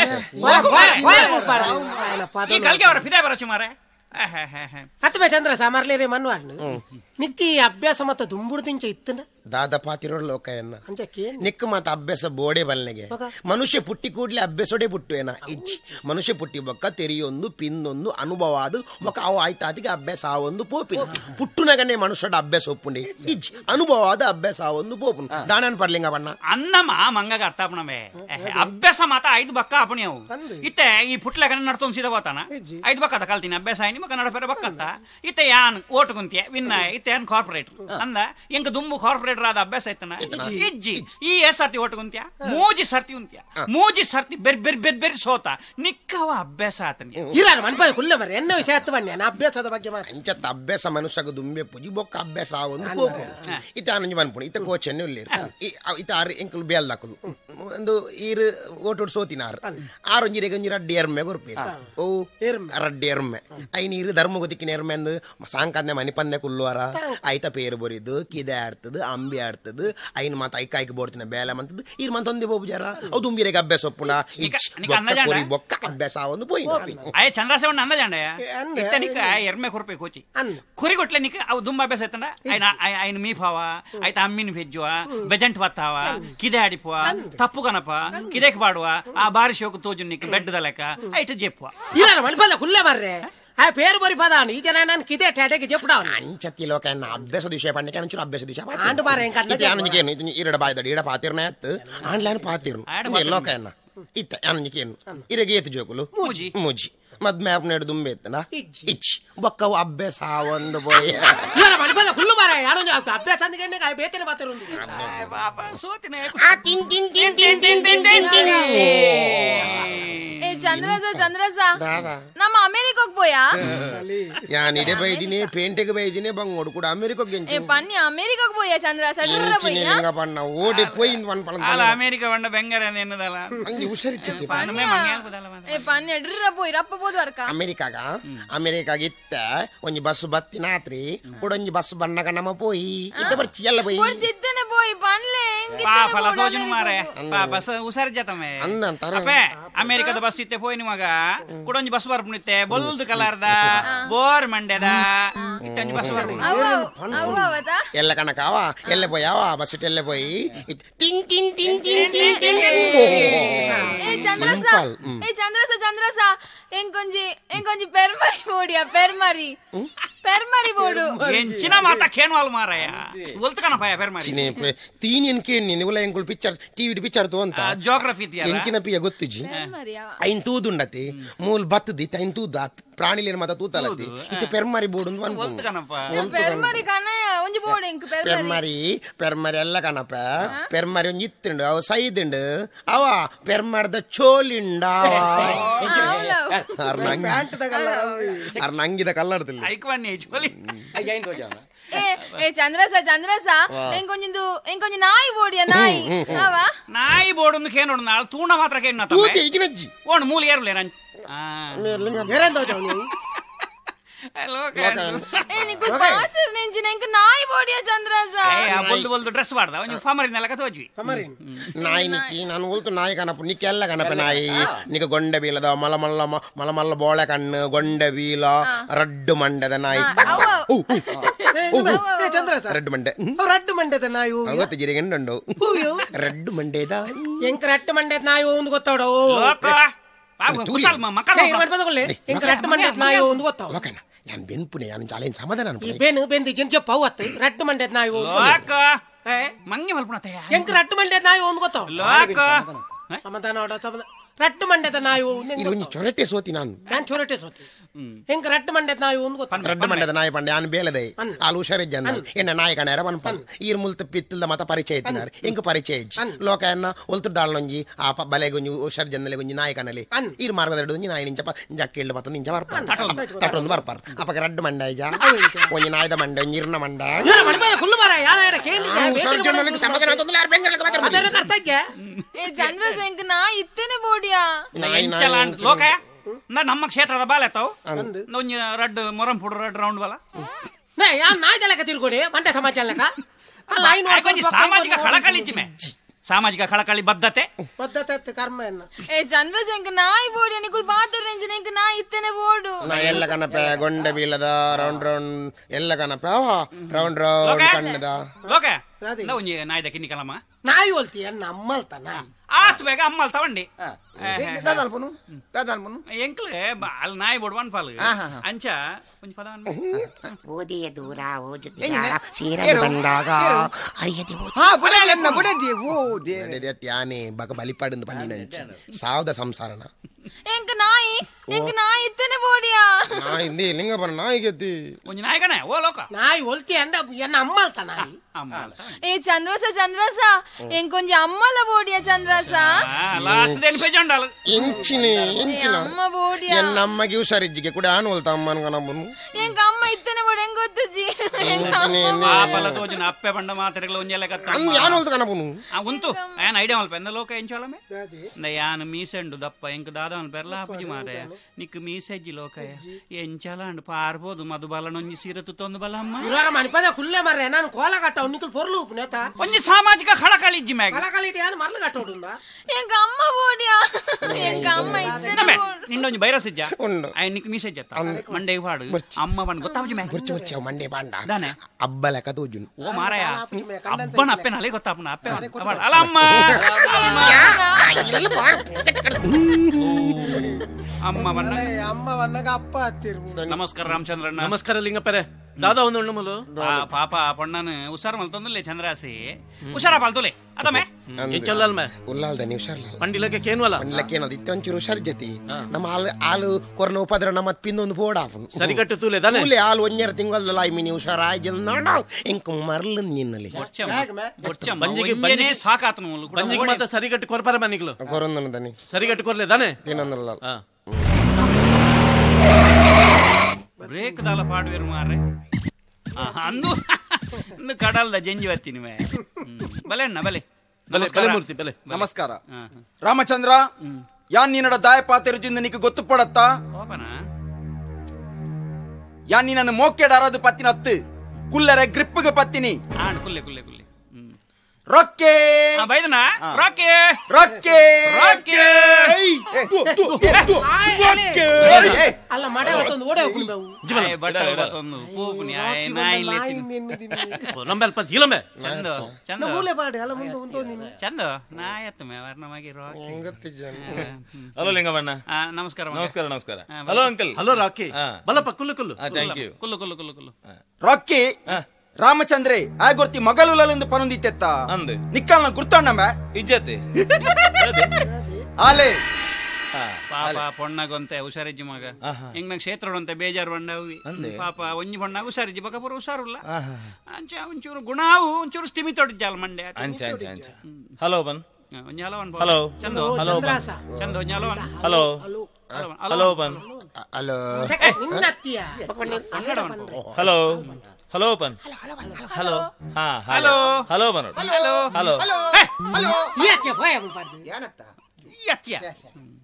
ಈ ಕಲ್ಗೆ ಅವರ ಫಿದೆ ಬರೋ ಸುಮಾರೆ ಅತ್ತಮ ಚಂದ್ರಾಸ ಮರ್ಲೇರೆ ಮನ್ವಾಡ್ನು ನಿಕ್ಕಿ ಅಭ್ಯಾಸ ಮತ್ತ ದುಂಬುಡು ತಿಂಚ ಇತ್ತನ ದಾದ ಪಾತಿರೋ ಲೋಕಯನ್ನ ಅಂಚಕ್ಕೆ ನಿಕ್ಕ ಮಾತ ಅಭ್ಯಾಸ ಬೋಡೆ ಬಲ್ನೆಗೆ ಮನುಷ್ಯ ಪುಟ್ಟಿ ಕೂಡ್ಲೆ ಅಭ್ಯಾಸೋಡೆ ಬುಟ್ಟುವೇನ ಇಚ್ಚಿ ಮನುಷ್ಯ ಪುಟ್ಟಿ ಬೊಕ್ಕ ತೆರಿಯೊಂದು ಪಿನ್ನೊಂದು ಅನುಭವ ಅದು ಬೊಕ್ಕ ಅವು ಆಯ್ತಾತಿಗೆ ಅಭ್ಯಾಸ ಆ ಒಂದು ಪೋಪಿನ ಪುಟ್ಟುನಗನೆ ಮನುಷ್ಯಡ ಅಭ್ಯಾಸ ಒಪ್ಪುಂಡೆ ಇಚ್ಚಿ ಅನುಭವ ಆದ ಅಭ್ಯಾಸ ಆ ಒಂದು ಪೋಪುನ್ ದಾನನ್ ಪರ್ಲಿಂಗ ಬಣ್ಣ ಅನ್ನಮ ಮಂಗಗ ಅರ್ಥ ಆಪಣಮೆ ಅಭ್ಯಾಸ ಮಾತ ಐದು ಬಕ್ಕ ಆಪಣಿ ಅವು ಇತ್ತೆ ಈ ಪುಟ್ಲಗನೆ ನಡ್ತೊಂದು ಸೀದಾ ಹೋತಾನ ಐದು ಬಕ್ಕ ಕಲ್ತೀನಿ ಅಭ್ಯಾಸ ಆಯ್ನಿ ಮಕ್ಕ ನಡಪೇರ ಬಕ್ಕಂತ ಇತ್ತೆ ಯಾನ್ ಓಟ್ ಕುಂತಿಯ ವಿನ್ನ ಇತ್ತೆ ಯಾನ್ ಕಾರ್ಪೊರೇಟರ್ ಅಂದ ಎಂಕ ದುಂಬು ಕಾರ್ಪೊರೇಟರ್ ಆದ ಅಭ್ಯಾಸ ಐತನ ಇಜ್ಜಿ ಈ ಎಸ್ ಸರ್ತಿ ಓಟ್ ಕುಂತಿಯ ಮೂಜಿ ಸರ್ತಿ ಉಂತಿಯ ಮೂಜಿ ಸರ್ತಿ ಬೆರ್ ಬೆರ್ ಬೆರ್ ಬೆರ್ ಸೋತ ನಿಕ್ಕವ ಅಭ್ಯಾಸ ಆತನಿ ಇಲ್ಲ ಮನ್ಪದ ಕುಲ್ಲ ಮರೆ ಎನ್ನ ವಿಷಯ ಆತ ಬನ್ನಿ ನಾ ಅಭ್ಯಾಸದ ಬಗ್ಗೆ ಮಾತ ಅಂಚತ್ತ ಅಭ್ಯಾಸ ಮನುಷ್ಯಗ ದುಂಬೆ ಪುಜಿ ಬೊಕ್ಕ ಅಭ್ಯಾಸ ಆ ಒಂದು ಪೋಪು ಇತ್ತ ಅನಂಜಿ ಬನ್ಪುಣಿ ಇತ್ತ ಕೋಚೆನ್ನೆ ಉಲ್ಲೇರ್ ಇತ್ತ ಆರು ಎಂಕಲ್ ಬೇಲ್ ದಾಕಲು ಒಂದು ಈರು ಓಟೋಡ್ ಸೋತಿನಾರ್ ಆರು ಒಂಜಿ ರೆಗಂಜಿ ರಡ್ಡಿ ಎರ್ಮೆ ಗೊರ್ಪೆ ಓ ರಡ್ಡಿ ಎರ್ಮೆ ಐ ನೀರು ಧರ್ಮಗತಿಕ್ಕಿನ ಎರ್ಮೆ ಅಂದು ಸಾಂಕಾದ್ನೆ ಮನಿ ಪಂದೆ ಕುಲ್ಲುವಾರ ಐತ ಪೇರು ಬರಿದು ಕಿದೆ ಆಡ್ತದ ಅಂಬಿ ಆಡ್ತದ ಐನ್ ಮಾತ ಐಕ ಐಕ ಬೋಡ್ತಿನ ಬೇಲೆ ಮಂತದ ಈರ್ ಮಂತೊಂದೆ ಬೋಬು ಜರ ಅವು ದುಂಬಿರೆಗೆ ಅಭ್ಯಾಸ ಒಪ್ಪುನ ಕೊರಿ ಬೊಕ್ಕ ಅಭ್ಯಾಸ ಒಂದು ಪೋಯಿ ಅಯ್ಯ ಚಂದ್ರಾಸವಣ್ಣ ಅಂದ ಜಾಂಡ ಇತ್ತ ನಿಕ್ಕ ಎರ್ಮೆ ಕೊರ್ಪೆ ಕೋಚಿ ಕುರಿ ಕೊಟ್ಲೆ ನಿಕ್ಕ ಅವು ದುಂಬ ಅಭ್ಯಾಸ ಐತಂಡ ಐನ ಐನ ಮೀಫಾವ ಐತ ಅಮ್ಮಿನ ಫೆಜ್ಜುವ ಬೆಜಂಟ್ ವತ್ತಾವ ಕಿದೆ ಆಡಿಪುವ ತಪ್ಪು ಕನಪ ಕಿದೆಕ್ ಬಾಡುವ ಆ ಬಾರಿ ಶೋಕು ತೋಜು ನಿಕ್ಕ ಬೆಡ್ದ ಲೆಕ್ಕ ಐಟ ಜೆಪ್ಪುವ ಇಲ್ಲ ಮನ್ಪದ ಕುಲ್ಲ ಬರ್ರೆ ಆ పేరు బరి పదాని ఈ జనానికి కిదే టాటకి చెప్పుడావు అంచతి లోకన్న అభ్యాస దిశ పండిక అంచు అభ్యాస దిశ ఆండు బారే ఇంకా ఇది అనునికేను ఇది ఇరడ బాయదడి ఇడ పాతిర్న ఎత్ ఆన్లైన్ పాతిర్ను ఇది లోకన్న ఇత అనునికేను ఇరగే ఎతు జోకులు ಮೂಜಿ ಮೂಜಿ ಮದ್ ಮ್ಯಾಪ್ ನೆಡ್ ದುಂಬೆ ಎತ್ತನ ಇಚ್ ಬೊಕ್ಕ ಅಭ್ಯಾಸ ಒಂದು ಬೋಯ್ ಇಲ್ಲ ಮನ್ಪದ ಕುಲ್ಲ ಬಾರೆ ಯಾರು ಅಭ್ಯಾಸ ಅಂದಿಗೆ ಕಾಯ ಬೇತನೆ ಪಾತಿರು ಪಾಪ ಸೋತಿನ ಆ ತಿನ್ ತಿನ್ ತಿನ್ ತಿನ್ ತಿನ್ ತಿನ್ ತಿನ್ ತಿನ್ ಏ ಚಂದ್ರಸ ಚಂದ್ರಸ ನಮ್ಮ ಅಮೆರಿಕಕ್ಕೆ ಹೋಯಾ ಯಾನ್ ಇಡೆ ಬೈದಿನಿ ಪೇಂಟೆಗೆ ಬೈದಿನಿ ಬಂಗೋಡು ಕೂಡ ಅಮೆರಿಕಕ್ಕೆ ಏ ಪನ್ನಿ ಅಮೆರಿಕಕ್ಕೆ ಹೋಯಾ ಚಂದ್ರಸ ಡರ್ರ ಹೋಯಾ ಇಂಗ ಪನ್ನ ಓಡಿ ಪೋಯಿ ವನ್ ಪಳಂತ ಅಲ್ಲ ಅಮೆರಿಕ ಬಂಡ ಬೆಂಗರ ಎನ್ನದಲ್ಲ ಅಂಗಿ ಹುಷಾರಿಚ್ಚತಿ ಪನ್ನಮೆ ಮಂಗ್ಯಾಲ್ ಬದಲ ಏ ಪನ್ನಿ ಡರ್ರ ಹೋಯ್ ರಪ್ಪ ಬೋದು ವರ್ಕ ಅಮೆರಿಕಾಗ ಅಮೆರಿಕಾಗ ಇತ್ತ ಒಂಜಿ ಬಸ್ ಬತ್ತಿನಾತ್ರಿ ಕೊಡೊಂಜಿ ಬಸ್ ಬಣ್ಣಗ ನಮ ಪೋಯಿ ಇತ್ತ ಬರ್ಚಿ ಎಲ್ಲ ಪೋಯಿ ಚಿತ್ತನೆ ಹೋಯ್ ಪನ್ಲೆ ಪಾಪ ಲಸೋಜುನ್ ಮಾರೆ ಪಾಪ ಹುಷಾರಿಜ್ಜತಮೆ ಅಂದಂತಾರ ಅಪ್ಪೆ ಅಮೆರಿಕದ ಬಸ್ ಇತ್ತೆ ಪೋಯ್ ನಿಮಗ ಕೊಡೊಂಜಿ ಬಸ್ ಬರ್ಪುನಿತ್ತೆ ಬೊಲ್ದು ಕಲರ್ದ ಬೋರ್ ಮಂಡ್ಯದ ಇತ್ತೊಂಜಿ ಬಸ್ ಬರ್ಪುನಿ ಎಲ್ಲ ಕಣಕಾವ ಎಲ್ಲೆ ಪೋಯಾವ ಬಸ್ ಇಟ್ಟು ಎಲ್ಲೆ ಪೋಯಿ ಟಿಂಗ್ ಟಿಂಗ್ ಟಿಂಗ್ ಟಿಂಗ್ ಟಿಂಗ್ ಟಿಂಗ್ ಏ ಚಂದ್ರಸ ಏ ಚಂದ್ರಸ ಚಂದ್ರಸ ಎಂಕೊಂಜಿ ಎಂಕೊಂಜಿ ಪೆರ್ಮರಿ ಬೋಡಿಯಾ ಪೆರ್ಮರಿ ಪೆರ್ಮರಿ ಬೋಡು ಎಂಚಿನ ಮಾತ ಕೇನ್ವಾಲ್ ಮಾರಾಯ ಒಲ್ತಕನ ಪಾಯ ಪೆರ್ಮರಿ ಚಿನೆ ತೀನ್ ಎನ್ ಕೇನಿ ನಿವುಲ ಎಂಕುಲ್ ಪಿಕ್ಚರ್ ಟಿವಿ ಪಿಕ್ಚರ್ ತೋ ಅಂತ ಜೋಗ್ರಫಿ ತಿಯಲ್ಲ ಎಂಕಿನ ಪಿಯ ಗೊತ್ತುಜಿ ಐನ್ ತೂದುಂಡತಿ ಮೂಲ್ ಬತ್ತದಿ ಐನ್ ತೂದ ಪ್ರಾಣಿಲೇನ ಮಾತ ತೂತಲತಿ ಇತ ಪೆರ್ಮರಿ ಬೋಡು ಅಂತ ಒಲ್ತಕನಪ್ಪ ಪೆರ್ಮರಿ ಕನಯ ಒಂಜಿ ಬೋಡು ಎಂಕ್ ಪೆರ್ಮರಿ ಪೆರ್ಮರಿ ಪೆರ್ಮರಿ ಎಲ್ಲ ಕಣಪ್ಪ ಪೆರ್ಮರಿ ಒಂಜಿ ಇತ್ತುಂಡು ಅವ ಸೈದುಂಡು ಅವ ಪೆರ್ಮರ್ದ ಚೋಲಿಂಡ ಅರ್ ನಂಗಿದ ಕಲ್ಲಡ್ತಿಲ್ಲ ಐಕ್ವನ್ನಿ ಚೋಲಿ ಏ ಏ ಚಂದ್ರಸ ಚಂದ್ರಸ ಎಂಕೊಂಜಿಂದು ಎಂಕೊಂಜಿ ನಾಯಿ ಬೋಡಿಯಾ ನಾಯಿ ಅವ ನಾಯಿ ಬೋಡು ಒಂದು ಕೇನೋಡು ನಾಳು ತೂಣ ಮಾತ್ರ ಕೇನ ತೂತಿ ಇಜಿನಜ್ಜಿ ಓಣ್ ಮೂಲ ಏರ್ಲೆ ನನ್ ಏರಂದೋ ಜೌನಿ ನಾಯಿ ಬೋಡಿಯ ಚಂದ್ರಾಸ ಬೊಲ್ದು ಬೊಲ್ದು ಡ್ರೆಸ್ ಮಾಡ್ದ ಒಂಜಿ ಫಮರಿನೆಲ್ಲ ತೋಜಿ ನಾಯಿ ನಿಕ್ಕಿ ನಾನು ಉಲ್ತು ನಾಯಿ ಕನಪು ನಿಕ್ಕ ಎಲ್ಲ ಕನಪ ನಾಯಿ ನಿಕ ಗೊಂಡೆ ಬೀಲದ ಮಲ ಮಲ್ಲ ಮಲ ಮಲ್ಲ ಬೋಳೆ ಕಣ್ಣು ಗೊಂಡೆ ಬೀಲ ರಡ್ಡು ಮಂಡದ ನಾಯಿ ರೆಡ್ ಮಂಡೆ ರಡ್ಡು ಮಂಡೆದ ನಾಯಿ ಗೊತ್ತ ಜಿರಿಗಂಡು ರಡ್ಡು ಮಂಡೆದ ಎಂಕ ರಟ್ಟು ಮಂಡೆದ ನಾಯಿ ಒಂದು ಗೊತ್ತಾವಡ ರಟ್ಟು ಮಂಡೆದ ನಾಯಿ ಒಂದು ಗೊತ್ತಾವ ಯಾನ್ ಬೆನ್ಪುನೆ ಯಾನ್ ಚಾಲೇನ್ ಸಮಾಧಾನ ಬೆನ್ನು ಬೆಂದಿ ಜಿನ್ చెప్ప ಅವತ್ತು ರಟ್ಟು ಮಂಡೆದ ನಾಯಿ ಮಂಗೆ ಮಲ್ಪುಣತೆ ಎಂಕ ರಟ್ಟು ಮಂಡೆದ ನಾಯಿ ಒಂದು ಗೊತ್ತಾವ ಸಮಾಧಾನ ನೋಡ ಸಮಾಧಾನ ರಟ್ಟು ಮಂಡೆದ ನಾಯಿ ಒಂಜಿ ಚೊರಟೆ ಸೋತಿ ನಾನು ನಾನು ಚೊರಟೆ ಸೋತಿ ಎಂಕ ರಟ್ಟು ಮಂಡೆದ ನಾಯಿ ಒಂದು ಗೊತ್ತ ರಡ್ಡು ಮಂಡೆದ ನಾಯಿ ಪಂಡೆ ಯಾನ್ ಬೇಲದೆ ಆಲು ಹುಷಾರಿಜ್ಜ ಎನ್ನ ನಾಯಿ ಕಣರ ಮನ್ಪನ್ ಈರ್ ಮುಲ್ತ ಪಿತ್ತಲ್ದ ಮತ ಪರಿಚಯ ಇತ್ತಿನಾರ್ ಎಂಕ ಪರಿಚಯ ಇಜ್ಜಿ ಲೋಕ ಎನ್ನ ಒಲ್ತು ದಾಳ್ನೊಂಜಿ ಆ ಬಲೆಗೊಂಜಿ ಹುಷಾರ್ ಜನ್ನಲೆ ಗೊಂಜಿ ನಾಯಿ ಕಣಲೆ ಈರ್ ಮಾರ್ಗದ ಒಂಜಿ ನಾಯಿ ನಿಂಚ ಜಕ್ಕಿಳ್ಳ ಮತ್ತ ನಿಂಚ ಬರ್ಪಾರ ತಟೊಂದು ಬರ್ಪಾರ ಅಪಗ ರಡ್ಡು ಮಂಡ ಇಜ ಒಂಜಿ ನಾಯ್ದ ಮಂಡ ಒಂಜಿ ಇರ್ನ ಮಂಡ ಫುಲ್ ಮಾರ ಯಾರ ಕೇಂದ್ರ ಸಮಾಧಾನ ತೊಂದ್ರೆ ಯಾರು ಬೆಂಗರ ಅದರ ಅರ್ಥ ಇಜ್ಜ ಏ ಚಂದ್ರಸ ಎಂಕ ನಾಯಿ ಇತ್ತೇನೆ ಬೋಡಿಯಾ ಲೋಕ ನಮ್ಮ ಕ್ಷೇತ್ರದ ಬಾಲೆ ತಾವು ಒಂಜಿ ರಡ್ ಮೊರಂ ಪುಡು ರಡ್ ರೌಂಡ್ ಬಾಲ ಯಾನ್ ನಾಯ್ದ ಲೆಕ್ಕ ತಿರ್ಗೋಡಿ ಮಂಡೆ ಸಮಾಚಾರ ಲೆಕ್ಕ ಸಾಮಾಜಿಕ ಕಳಕಳಿ ಸಾಮಾಜಿಕ ಕಳಕಳಿ ಬದ್ಧತೆ ಬದ್ಧತೆ ಕರ್ಮ ಎನ್ನ ಏ ಚಂದ್ರಸ ಎಂಕ ನಾಯಿ ಬೋಡಿಯ ನಿಕುಲ್ ಬಾದರ್ ರೆಂಜಿನ ಎಂಕ ನಾಯಿ ಇತ್ತೇನೆ ಬೋಡು ನಾ ಎಲ್ಲ ಕನಪೆ ಗೊಂಡೆ ಬೀಲದ ರೌಂಡ್ ರೌಂಡ್ ಎಲ್ಲ ಕನಪೆ ರೌಂಡ್ ರೌಂಡ್ ಕಣ್ಣದ ಲೋಕ ಒಂಜಿ ನಾಯ್ದ ಕಿನ್ನಿ ಕಲಮ್ಮ ನಾಯಿ ಹೊಲ್ತಿ ಅನ್ನ ಅಮ್ಮಲ್ತ ನಾಯಿ ಆತ್ ಬೇಗ ಅಮ್ಮಲ್ ತಗೊಂಡಿ ದಾದಾಲ್ಪನು ದಾದಾಲ್ಪನು ಎಂಕ್ಲೆ ಅಲ್ಲಿ ನಾಯಿ ಬೋಡ್ ಒನ್ ಪಾಲ್ ಅಂಚ ಒಂಜಿ ಪದ ಓದಿಯ ದೂರ ಓಜುತ್ತಿರ ಸೀರೆ ಬಂದಾಗ ಅರಿಯದಿ ಹಾ ಬುಡನ್ನ ಬುಡದಿ ಓ ದೇದೆ ತ್ಯಾನೆ ಬಕ ಬಲಿಪಾಡಿಂದ ಪನ್ನಿನಂಚ ಸಾವದ ಸಂಸಾರನ ಎಂಕ ನಾಯಿ ಎಂಕ ನಾಯಿ ಇತ್ತೇನೆ ಬೋಡಿಯಾ ನಾಯಿ ಇಂದಿ ಲಿಂಗ ಬರ ನಾಯಿ ಗೆದ್ದಿ ಒಂಜಿ ನಾಯಿ ಕಣೆ ಓ ಲೋಕ ನಾಯಿ ಹೊಲ್ತಿ ಅಂದ ಎನ್ನ ಅಮ್ಮಲ್ತ ನಾಯಿ ಏ ಚಂದ್ರಸ ಚಂದ್ರಸ ಎಂಕೊಂಜಿ ಅಮ್ಮಲ ಬೋಡಿಯ ಚಂದ್ರಸ ಲಾಸ್ಟ್ ದೇನ್ ಪೆಜಂಡಾಲ ಇಂಚಿನಿ ಇಂಚಿನ ಅಮ್ಮ ಬೋಡಿಯ ಎನ್ನ ಅಮ್ಮಗೆ ಹುಷಾರಿಜ್ಜಿಗೆ ಕೂಡ ಆನ್ ಹೊಲ್ತ ಅಮ್ಮನ ಕನಬನು ಎಂಕ ಅಮ್ಮ ಇತ್ತೇನೆ ಬೋಡಿ ಎಂಗ ಗೊತ್ತುಜಿ ಪಾಪಲ ತೋಜನ ಅಪ್ಪೆ ಬಂಡ ಮಾತ್ರೆಗಳ ಒಂಜೆಲ್ಲ ಕತ್ತ ಯಾನ್ ಹೊಲ್ತ ಕನಬನು ಆ ಉಂತು ಏನ್ ಐಡಿಯಾ ಮಲ್ಪ ಎಂದ ಲೋಕ ಎಂಚೋಲಮೆ ನ ಯಾನ್ ಮೀಸೆಂಡು ದಪ್ಪ ಎಂಕ ದಾದಾನ್ ಬೆರ್ಲ ಹಾಪುಜಿ ಮಾರೆ ನಿಕ್ ಮೀಸೆಜ್ಜಿ ಲೋಕ ಎಂಚಲಾಂಡ್ ಪಾರ್ಬೋದು ಮಧುಬಾಲನೊಂಜಿ ಸೀರತು ತೊಂದು ಬಲ ಅಮ್ಮ ಇವಾಗ ಮಣಿಪದ ಕುಲ್ಲೆ ಮರ್ರೆ ನಾನು ಕೋಲ ಕಟ್ಟ ನಿಕಲ್ ಪೊರ್ಲು ಉಪನೇತ ಒಂಜಿ ಸಾಮಾಜಿಕ ಕಳಕಳಿಜ್ಜಿ ಮ್ಯಾಗ ಕಳಕಳಿಟಿ ಯಾನ್ ಮರ್ಲು ಕಟ್ಟೋಡುಂದ ಎಂಕ ಅಮ್ಮ ಬೋಡಿಯಾ ಎಂಕ ಅಮ್ಮ ಇತ್ತೇನೆ ಬೋಡು ನಿಂಡೊಂಜಿ ಬೈರಸ್ ಇಜ್ಜ ಐ ನಿಕ್ ಮೀಸೆಜ್ಜತ್ತ ಮಂಡೆ ಪಾಡು ಅಮ್ಮ ಬಂಡ್ ಗೊತ್ತಾವುಜಿ ಮ್ಯಾಗ ಗುರ್ಚು ಗುರ್ಚು ಮಂಡೆ ಬಾಂಡ ದಾನೆ ಅಬ್ಬಲ ಕತೋಜುನ್ ಓ ಮಾರಾಯ ಅಬ್ಬನ ಅಪ್ಪೆ ನಲೆ ಗೊತ್ತಾಪನ ಅಪ್ಪೆ ಅಲ್ಲ ಅಮ್ಮ ಅಮ್ಮ ಬಣ್ಣ ಅಮ್ಮ ಬಣ್ಣಗ ಅಪ್ಪ ಹತ್ತಿರು ನಮಸ್ಕಾರ ರಾಮಚಂದ್ರಣ್ಣ ನಮಸ್ಕಾರ ಲಿಂಗಪ್ಪರೆ ದಾದಾ ಒಂದು ಉಣ್ಣಮಲು ಪಾಪ ಪಣ್ಣನ ಹುಷಾರ್ ಮಲ್ತೊಂದುಲ್ಲೆ ಚಂದ್ರಾಸಿ ಹುಷಾರ ಪಾಲ್ತುಲೆ ಅದಮೆ ಎಂಚೊಲ್ಲಲ್ ಮೆ ಉಲ್ಲಾಲ್ದ ನೀ ಹುಷಾರ್ಲ ಪಂಡಿಲಕ್ಕೆ ಕೇನ್ವಲ ಪಂಡಿಲಕ್ಕೆ ಏನದು ಇತ್ತೊಂಚೂರು ಹುಷಾರ್ ಜತಿ ನಮ್ಮ ಹಾಲು ಹಾಲು ಕೊರನ ಉಪದ್ರ ನಮ್ಮ ಪಿನ್ನೊಂದು ಬೋಡಾಫು ಸರಿಕಟ್ಟು ತೂಲೆ ತಾನೆ ತೂಲೆ ಹಾಲು ಒಂಜರ ತಿಂಗಳಲ್ಲ ಐ ಮಿನಿ ಹುಷಾರ ಆಯ್ಜಲ್ ನೋಡ ಎಂಕ ಮರ್ಲ ನಿನ್ನಲಿ ಬಂಜಿಗೆ ಬಂಜಿಗೆ ಸಾಕಾತ ಬಂಜಿಗೆ ಮಾತ್ರ ಸರಿಕಟ್ಟು ಕೊರ್ಪಾರ ಮನಿಗಳು ಕೊರೊಂದನ ದನಿ ಸರಿಕಟ್ಟು ಕೊರ್ಲೆ ತಾನೆ ತಿನ್ನೊಂದಲ್ಲ ಬ್ರೇಕ್ ದಾಲ ಪಾಡುವೆರು ಮಾರ್ರೆ ಅಂದು ಕಡಲ್ದ ಜಂಜಿ ಬರ್ತೀನಿ ಮೇ ಬಲೆ ಅಣ್ಣ ಬಲೆ ಬಲೆ ಮೂರ್ತಿ ಬಲೆ ನಮಸ್ಕಾರ ರಾಮಚಂದ್ರ ಯಾನ್ ನೀನಡ ದಾಯ ಪಾತೆರುಜಿಂದ ನಿಕ್ ಗೊತ್ತು ಪಡತ್ತ ಯಾನ್ ನೀನನ್ನು ಮೋಕೆಡ ಅರದು ಪತ್ತಿನ ಹತ್ತು ಕುಲ್ಲರೆ ಗ್ರಿಪ್ಗೆ ಪತ್ತಿನಿ ಆಣ್ ಕುಲ್ಲೆ ಕುಲ್ಲೆ ಕುಲ್ಲೆ ರೊಕ್ಕೆ ಬೈದನ ರೊಕ್ಕೆ ರೊಕ್ಕೆ ರೊಕ್ಕೆ ಅಲ್ಲ ಮಡೆ ಹೊತ್ತೊಂದು ಓಡೆ ಹೋಗ್ಬಿಡು ಬಟ್ಟೆ ಹೊತ್ತೊಂದು ಪೂಪುನಿ ಆಯ್ ನಾಯಿ ನಂಬೆಲ್ ಪತ್ ಇಲಮೆ ಚಂದ ಚಂದ ಮೂಲೆ ಬಾಡೆ ಅಲ್ಲ ಮುಂದೆ ಉಂಟು ನೀನು ಚಂದ ನಾಯತ್ತ ಮೇ ವರ್ಣವಾಗಿ ರೊಕ್ಕೆ ಹಲೋ ಲಿಂಗವಣ್ಣ ನಮಸ್ಕಾರ ನಮಸ್ಕಾರ ನಮಸ್ಕಾರ hello uncle hello Rocky Balappa ಕುಲ್ಲು ಕುಲ್ಲು ಥ್ಯಾಂಕ್ ಯು ಕುಲ್ಲು ಕುಲ್ಲು ಕುಲ್ಲು ಕುಲ್ಲು ರೊಕ್ಕಿ ರಾಮಚಂದ್ರೆ ಆ ಗೊರ್ತಿ ಮಗಲುಲಲಿಂದ ಪನೊಂದಿತ್ತೆತ್ತ ಅಂದೆ ನಿಕ್ಕಲ್ನ ಗುರ್ತಣ್ಣಮ್ಮ ಇಜ್ಜತೆ ಆಲೆ ಪಾಪ ಪೊಣ್ಣಗೊಂತೆ ಹುಷಾರಿಜ್ಜಿ ಮಗ ಎಂಗ್ನ ಕ್ಷೇತ್ರಡಂತೆ ಬೇಜಾರು ಬಂಡವಿ ಪಾಪ ಒಂಜಿ ಪೊಣ್ಣಾಗ ಹುಷಾರಿಜ್ಜಿ ಬಕ ಪೂರ ಹುಷಾರುಲ್ಲ ಅಂಚ ಒಂಚೂರು ಗುಣಾವು ಒಂಚೂರು ಸ್ಥಿಮಿ ತೊಡಿಜ್ಜಾಲ ಮಂಡೆ ಅಂಚ ಅಂಚ ಅಂಚ ಹಲೋ ಬನ್ ಒಂಜಿ ಹಲೋ ಅನ್ ಹಲೋ ಚಂದ ಹಲೋ ಬನ್ ಚಂದ ಒಂಜಿ ಹಲೋ ಅನ್ ಹಲೋ ಹಲೋ ಬನ್ ಹಲೋ ನಿನ್ನತ್ತಿಯ ಹಲೋ ಹಲೋ ಬನ್ ಹಲೋ ಹಾ ಹಲೋ ಹಲೋ ಬನ್ ಹಲೋ ಹಲೋ ಹಲೋ ಯಾಕೆ ಭಯ ಬಂತು ಯತ್ಯ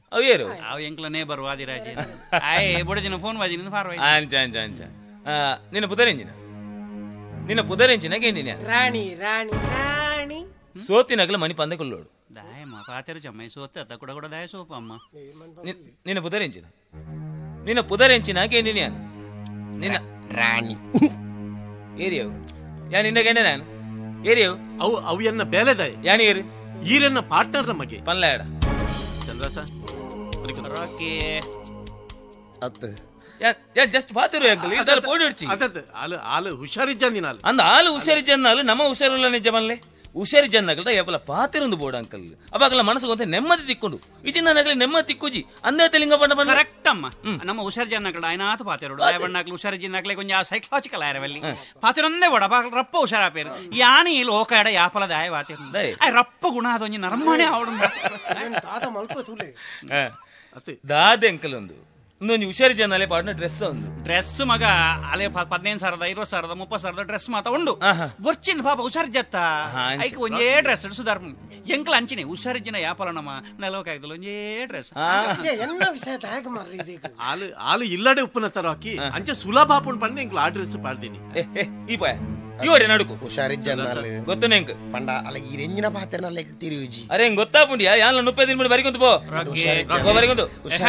ಅವು ಏರು ಅವು ಎಂಕ್ಲ ನೇಬರ್ ವಾದಿರಾಜಿ ಆಯ್ ಬುಡದಿನ ಫೋನ್ ವಾದಿನ ಫಾರ್ವೈಡ್ ಅಂಚ ಅಂಚ ಅಂಚ ನಿನ್ನ ಪುದರೆಂಜಿನ ನಿನ್ನ ಪುದರೆಂಚಿನಾಗ ಏನಿನ ರಾಣಿ ರಾಣಿ ರಾಣಿ ಸೋತಿನಾಗಲ ಮಣಿ ಪಂದೆ ಕೊಲ್ಲೋಡು ದಾಯಮ್ಮ ಪಾತೆರು ಚಮ್ಮ ಸೋತೆ ಅತ್ತ ಕೂಡ ಕೂಡ ದಾಯ ಸೋಪ ಅಮ್ಮ ನಿನ್ನ ಪುದರೆಂಚಿನ ನಿನ್ನ ಪುದರೆಂಚಿನಾಗ ಏನಿನ ನಿನ್ನ ರಾಣಿ ಏರಿಯವು ಯಾ ನಿನ್ನ ಗಂಡ ನಾನು ಏರಿಯವು ಅವು ಅವು ಎನ್ನ ಬೇಲೆದಾಯ ಯಾನಿ ಏರಿ ಈರೆನ್ನ ಪಾರ್ಟ್ನರ್ ನಮಗೆ ಪನ್ಲಾಡ ಚಂದ್ರಸ ರಾಕಿ ಅತ್ತ ಯಾ ಜಸ್ಟ್ ಪಾತಿರು ಅಂಕಲ್ ಇದಲ್ಲ ಪೋಡಿ ಇಡ್ಚಿ ಅದ ಆಲು ಆಲು ಹುಷಾರಿಜ್ಜಂದಿನ ಆಲು ಅಂದ ಆಲು ಹುಷಾರಿಜ್ಜನ್ನಾಲು ನಮ್ಮ ಹುಷಾರಿಲ್ಲ ನಿಜ ಮಲ್ಲೆ ಹುಷಾರಿಜ್ಜನ್ನಾಗಲ್ದ ಯಾಪಲ ಪಾತಿರೊಂದು ಬೋರ್ಡ್ ಅಂಕಲ್ ಅವಾಗಲ್ಲ ಮನಸ್ಸು ಅಂತ ನೆಮ್ಮದಿ ತಿಕ್ಕೊಂಡು ಇಜಿನಾಗಲಿ ನೆಮ್ಮದಿ ತಿಕ್ಕುಜಿ ಅಂದೇ ಲಿಂಗ ಬಣ್ಣ ಬಣ್ಣ ಕರೆಕ್ಟ್ ಅಮ್ಮ ನಮ್ಮ ಹುಷಾರ್ ಜನ್ನಕಡ ಆಯ್ನಾತು ಪಾತಿರೋಡು ಆಯ ಬಣ್ಣಾಗ್ಲಿ ಹುಷಾರ್ ಜಿನ್ನಾಗ್ಲಿ ಕೊಂಚ ಸೈಕಲಾಜಿಕಲ್ ಆಯರವಲ್ಲಿ ಪಾತಿರೊಂದೇ ಬೋಡ ಬಾಗ ರಪ್ಪ ಹುಷಾರ ಪೇರು ಯಾನಿ ಲೋಕಾಡ ಯಾಪಲ ದಾಯ ಪಾತಿರ ಆಯ್ ರಪ್ಪ ಗುಣ ಅದೊಂಜಿ ನರಮ್ಮನೆ ಅವಡು ತಾತ ಮಲ್ಪ ತುಲೆ ದಾದೆ ಅಂಕಲ್ ಒಂದು ಇನ್ನೊಂದು ಹುಷಾರಿ ಜನ ಪಾಡ್ನ ಡ್ರೆಸ್ ಒಂದು ಡ್ರೆಸ್ ಮಗ ಅಲೆ ಪದಿನೈದು ಸಾವಿರದ ಇರುವತ್ತು ಸಾವಿರದ ಮುಪ್ಪತ್ತು ಸಾವಿರದ ಡ್ರೆಸ್ ಮಾತ ಉಂಡು ಬರ್ಚಿಂದ ಪಾಪ ಹುಷಾರ್ ಜತ್ತ ಐಕ್ ಒಂಜೇ ಡ್ರೆಸ್ ಸುಧಾರ್ ಎಂಕ್ಲ ಅಂಚಿನಿ ಹುಷಾರಿ ಜನ ಯಾಪಲ ನಮ್ಮ ನೆಲವಕಾಯ್ದಲ್ಲ ಒಂಜೇ ಡ್ರೆಸ್ ಎಲ್ಲ ವಿಷಯ ತಾಗ ಮಾರ್ರಿ ಆಲು ಆಲು ಇಲ್ಲಡೆ ಉಪ್ಪುನ ತರ ಹಾಕಿ ಅಂಚೆ ಸುಲಭ ಹಾಕೊಂಡು ಬಂದು ಎಂಕ್ಲ ಆ ಡ್ರೆಸ್ ಪಾಡ್ದೀನಿ ಈ ಪಾಯ ಇವಡೆ ನಡುಕು ಹುಷಾರಿಜ್ಜನ್ನಾಲು ಗೊತ್ತು ನೆಂಕ್ ಪಂಡ ಅಲ್ಲ ಈ ರೆಂಜಿನ ಪಾತೆರ್ನಲ್ಲ ತಿರುವಿಜಿ ಅರೆ ಹೆಂಗ್ ಗೊತ್ತಾಪುಂಡಿಯಾ ಯಾನ್ ನುಪ್ಪೆ ದಿನ ಮಾಡಿ ಬರಿಕೊಂತ ಪೋ ಬರಿಕೊಂತ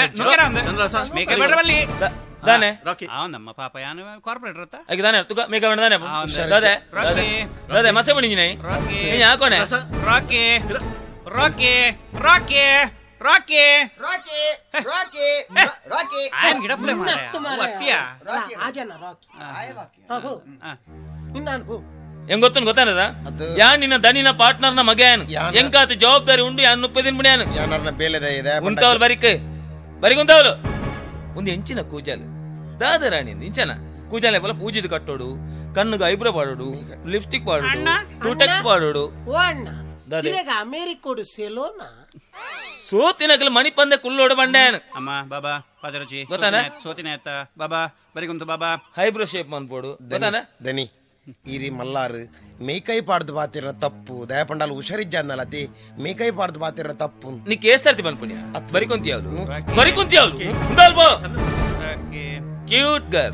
ದಾನೆ ನಮ್ಮ ಪಾಪ ಯಾನು ಕಾರ್ಪೊರೇಟರ್ ಅತ್ತ ಆಗಿ ದಾನೆ ತುಕ ಮೇಕ ಬಣ್ಣ ದಾನೆ ದಾದೆ ದಾದೆ ಮಸೆ ಬಣ್ಣಿನಿ ನೈ ನೀ ಹಾಕೋನೆ ರಾಕಿ ರಾಕಿ ರಾಕಿ ರಾಕಿ ರಾಕಿ ರಾಕಿ ರಾಕಿ ಆಯನ್ ಗಿಡಪ್ಲೆ ಮಾರ ಅತ್ತಿಯ ಆಜನ ರಾಕಿ ಹೋ ನಿನ್ನ ಹೋ ಹೆಂಗ್ ಗೊತ್ತ ಗೊತ್ತಾನದ ಯಾನ್ ನಿನ್ನ ದನಿನ ಪಾರ್ಟ್ನರ್ ನ ಮಗ ಯಾನು ಎಂಕಾತ ಜವಾಬ್ದಾರಿ ಉಂಡು ಯಾನ್ ಮುಪ್ಪೆ ದಿನ ಬಿಡ್ಯಾನು ಯಾನರ್ನ ಬೇಲೆದ ಇದೆ ಉಂಟವಲ್ ಬರಿಕೆ ಬರಿಕೊಂತವಲು ಒಂದು ಎಂಚಿನ ಕೂಜಾಲು ದಾದ ರಾಣಿ ಇಂಚನ ಕೂಜಾಲೆ ಬಲ ಪೂಜಿದ ಕಟ್ಟೋಡು ಕಣ್ಣುಗ ಐಬ್ರೋ ಪಾಡೋಡು ಲಿಪ್ಸ್ಟಿಕ್ ಪಾಡೋಡು ಟೂಟೆಕ್ಸ್ ಪಾಡೋಡು ಓ ಅಣ್ಣ ಇರೇಗ ಅಮೆರಿಕೋಡು ಸೆಲೋನ ಸೋತಿನಕಲ್ ಮಣಿ ಪಂದೆ ಕುಲ್ಲೋಡು ಬಂಡ್ಯಾನು ಅಮ್ಮ ಬಾಬಾ ಪಾದರಚಿ ಗೊತ್ತಾನ ಸೋತಿನ ಆಯ್ತ ಬಾಬಾ ಬರಿಕೊಂತ ಬಾಬಾ ಐಬ್ರೋ ಶೇಪ್ ಮಾಡ್ಬೋಡು ಗೊತ್ತಾನ ದನಿ ಈರಿ ಮಲ್ಲಾರು ಮೇಕೈ ಪಾಡ್ದು ಬಾತಿರ ತಪ್ಪು ದಯಪಂಡಾಲು ಹುಷಾರಿಜ್ಜಾದ್ನಲ್ಲ ಅತಿ ಮೇಕೈ ಪಾಡ್ದು ಬಾತಿರ ತಪ್ಪು ನೀ ಕೇಸರ್ತಿ ಬಂದ್ಪುಣ್ಯ ಬರಿಕೊಂತಿಯಾವ್ಲು ಬರಿಕೊಂತಿಯಾವ್ಲು ಉಂಟಲ್ಬೋ ಕ್ಯೂಟ್ ಗರ್ಲ್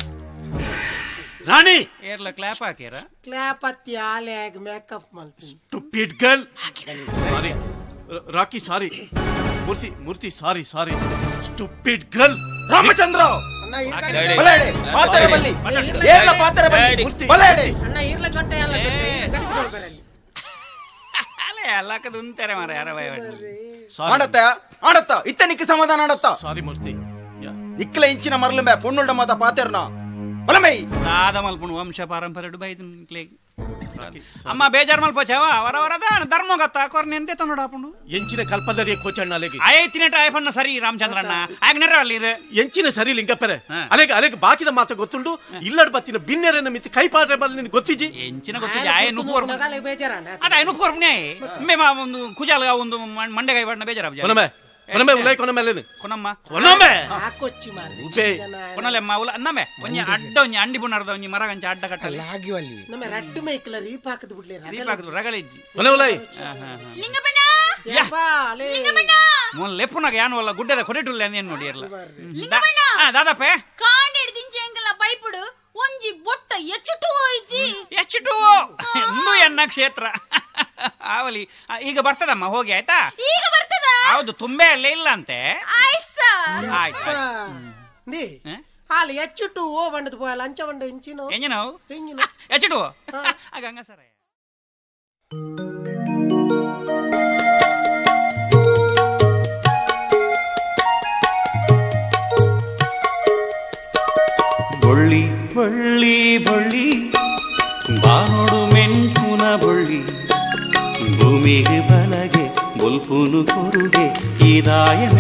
ರಾಣಿ ಏರ್ಲ ಕ್ಲಾಪ್ ಹಾಕ್ಯಾರ ಕ್ಲಾಪ್ ಹತ್ತಿ ಆಲೆಯಾಗ ಮೇಕಪ್ ಮಾಡ್ತೀನಿ stupid girl sorry Rocky sorry Murthy Murthy sorry sorry stupid girl Ramachandra ಎಲ್ಲಕದುಂತಾರೆ ಮಾರ ಯಾರ ಆಡತ್ತ ಆಡತ್ತ ಇತ್ತ ನಿಕ್ಕ ಸಮಾಧಾನ ಆಡತ್ತ ಸಾರಿ ಮೂರ್ತಿ ಇಕ್ಕಲ ಇಂಚಿನ ಮರಲಂಬೆ ಪೊಣ್ಣುಳ್ಳ ಮಾತ ಪಾತೆರ್ನ ಬಲಮೈ ದಾದ ಮಲ್ಪುಣು ವಂಶ ಪಾರಂಪರ್ಯ ಬೈದು ಅಮ್ಮ ಬೇಜಾರ್ ಮಲ್ಪಚಾವ ವರ ವರದ ಧರ್ಮ ಗತ್ತ ಕೊರ್ನಿ ಎಂತ ನೋಡಾಪುಂಡು ಎಂಚಿನ ಕಲ್ಪದರಿಯ ಕೋಚಣ್ಣಲೆಗೆ ಆಯ್ತಿನೇಟ ಆಯ್ಪಣ್ಣ ಸರಿ ರಾಮಚಂದ್ರಣ್ಣ ಆಗ್ನರ ಅಲ್ಲಿ ಎಂಚಿನ ಸರಿ ಲಿಂಗಪ್ಪರೆ ಅಲೆಗೆ ಅಲೆಗೆ ಬಾಕಿದ ಮಾತ ಗೊತ್ತುಂಡು ಇಲ್ಲಡ್ ಬತ್ತಿನ ಬಿನ್ನೆರನ್ನ ಮಿತಿ ಕೈ ಪಾಡ್ರೆ ಬಲ್ ನಿನ್ ಗೊತ್ತಿಜಿ ಎಂಚಿನ ಗೊತ್ತಿಜಿ ಆಯ ನುಪುವರ್ ಬೇಜಾರ ಅದ ಆಯ ನುಪುವರ್ ಮುನೆ ಮೇ ಒಂದು ಕುಜಾಲ ಒಂದು ಮಂಡೆ ಕೈ ಬಣ್ಣ ಬೇಜಾರ ಕೊನಮೆ ಕೊನಮೆ ಉಲೈ ಕೊನಮೆಲೆನೆ ಕೊನಮ್ಮ ಕೊನಮೆ ಹಾಕೊಚ್ಚಿ ಮಾರ್ರಿ ಉಪೆ ಕೊನಲೆಮ್ಮ ಉಲ ಅನ್ನಮೆ ಒಂಜಿ ಅಡ್ಡ ಒಂಜಿ ಅಂಡಿ ಬುಣ್ಣರ್ದ ಒಂಜಿ ಮರ ಗಂಚ ಅಡ್ಡ ಕಟ್ಟಲ್ಲ ಆಗಿವಲ್ಲಿ ನಮ್ಮ ರಟ್ಟು ಮೇಕಲ ರೀಪ್ ಹಾಕದು ಬಿಡ್ಲಿ ರೀಪ್ ಹಾಕದು ರಗಲಿಜ್ಜಿ ಕೊನೆ ಉಲೈ ಲಿಂಗಬಣ್ಣ ಯಪ್ಪಾ ಲೇ ಲಿಂಗಬಣ್ಣ ಮೊನ್ ಲೆಪ್ಪುನಾಗ ಯಾನು ವಲ್ಲ ಗುಡ್ಡದ ಕೊಡೆಟುಲ್ಲ ಅಂದೇನ್ ನೋಡಿ ಇರಲ್ಲ ಲಿಂಗಬಣ್ಣ ಹಾ ದಾದಪ್ಪೆ ಕಾಂಡೆ ಹಿಡಿದಿಂಚೆ ಎಂಗಲ್ಲ ಪೈಪುಡು ಒಂಜಿ ಬೊಟ್ಟ ಎಚ್ಚುಟು ಹೋಯ್ಜಿ ಎಚ್ಚುಟು ಇಂದು ಎನ್ನ ಕ್ಷೇತ್ರ ಆವಲಿ ಈಗ ಬರ್ತದಮ್ಮ ಹೋಗಿ ಆಯ್ತಾ ಈಗ ಬರ್ತದ ಹೌದು ತುಂಬೆ ಅಲ್ಲೇ ಇಲ್ಲ ಅಂತೆ ಆಯ್ಸಾ ಆಯ್ತು ನೀ ಹಾಲು ಎಚ್ಚುಟು ಓ ಬಂಡದ ಪೋಯಲ್ಲ ಅಂಚ ಬಂಡ ಇಂಚಿನೋ ಎಂಜಿನವು ಎಂಜಿನ ಎಚ್ಚುಟು ಆಗ ಹಂಗ ಸರ ಬೊಳ್ಳಿ ಬಳ್ಳಿ ಬಳ್ಳಿ ಬಾನೋಡು ಮೆಂಟುನ ಬಳ್ಳಿ ಭೂಮಿಗೆ ಬಲಗೆ ಬೊಲ್ಪುನು ಕೊರುಗೆ ಇದಾಯ